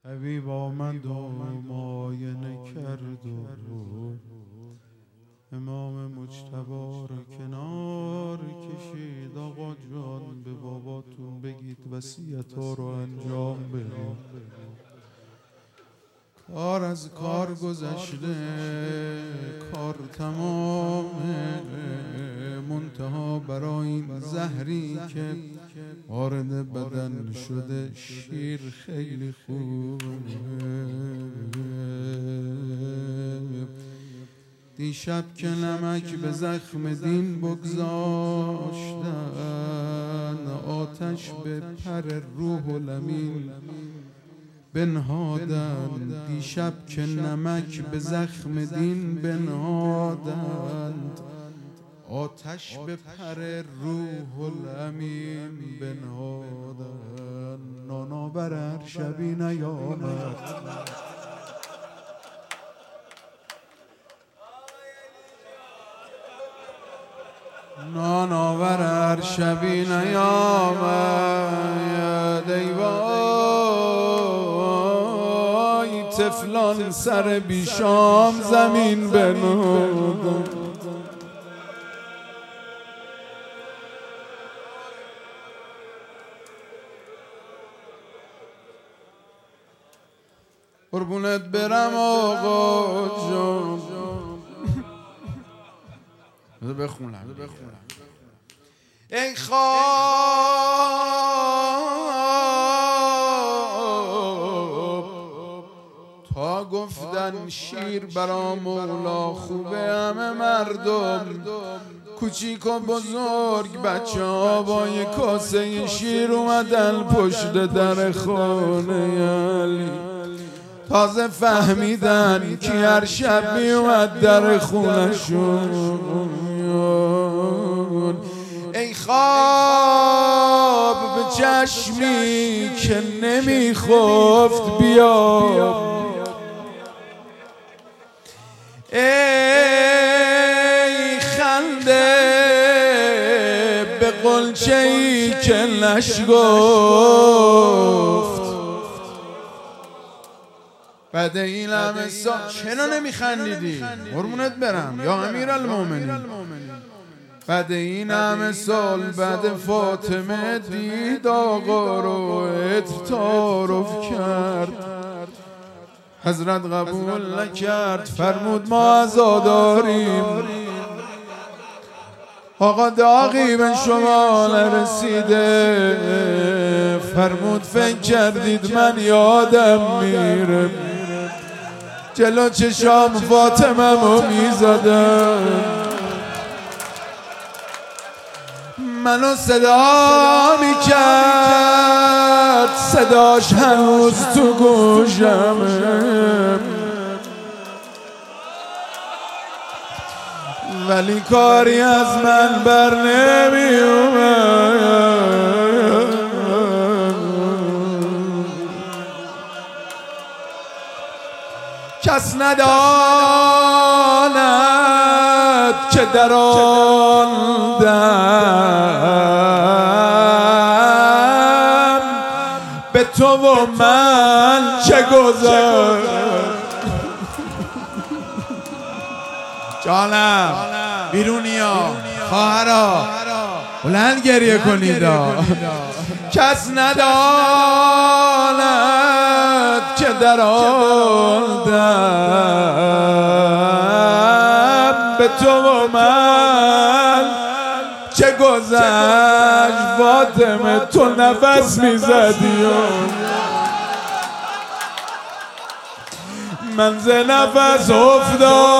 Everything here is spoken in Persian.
حبیب آمد و معاینه کرد و امام مجتبی رو کنار کشید. آقا جان به باباتون بگید وصیت‌ها رو انجام بده. کار از کار گذشته، کار تمامه، منتها برای این زهری که وارد بدن شده شیر خیلی خوبه. دیشب که نمک به زخم دین بگذاشتن، آتش به پر روح الامین بنهادند. دیشب که نمک به زخم دین بنهادند، آتش به پر روح الامین بنهادند. ناناور هر شبی نیامد، ناناور هر شبی نیامد. ای وای طفلان سر بیشام زمین بنهادند. قربونت برم آقا جان. بخونم ای خواب تا گفتن شیر برا مولا خوبه. همه مردم کوچیک و بزرگ بچه ها با یک کاسه شیر اومدن پشت در خانه علی. تازه فهمیدن که هر شب میومد در خونشون. ای خواب به چشمی که نمیخفت بیا، ای خنده به قنچه‌ای که نشگفت. بعد این همه سال چرا نمیخندیدی؟ قربونت برم یا امیرالمومنین. بعد این همه سال بعد فاطمه دید آقا رو تعارف کرد. حضرت قبول نکرد، فرمود ما عزاداریم. آقا داغی به شما نرسیده، فرمود فکر کردید من یادم میره جلو چشام فاطمه مو میزدم، منو صدا میکرد، صداش هنوز تو گوشمه، ولی کاری از من بر نمی اومد. کس نداند که در آن دم به تو و من چه گذشت. جانم بیرونیا خواهرا بلند گریه کنید. کس نداند که در آن دم به تو و من چه گذشت. فاطمه تو نفس میزدی من ز نفس افتاد